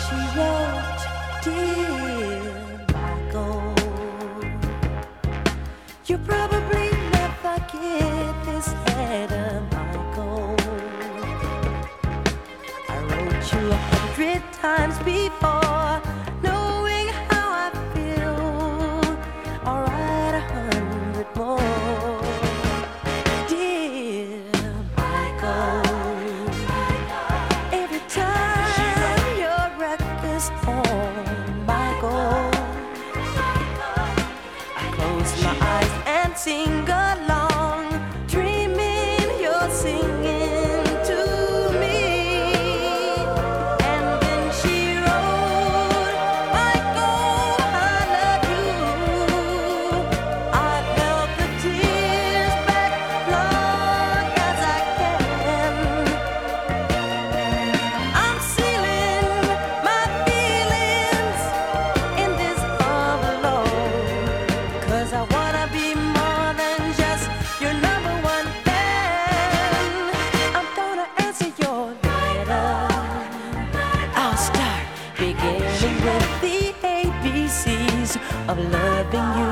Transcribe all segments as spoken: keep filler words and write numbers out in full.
she wrote, "Dear Michael, you probably never get this letter, Michael. I wrote you a hundred times before, knowing how I feel. I'll write a hundred more. Dear Michael, every time your record's on, Michael, I close my eyes and sing along, dreaming you're singing to me." And then she wrote, "Michael, I love you. I've held the tears back long as I can. I'm sealing my feelings in this envelope, 'cause I wanna be more than just your number one fan. I'm gonna answer your letter. I'll start beginning with the A B Cs of loving you.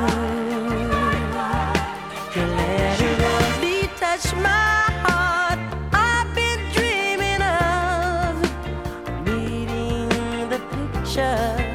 Your letter really touched my heart. I've been dreaming of meeting the picture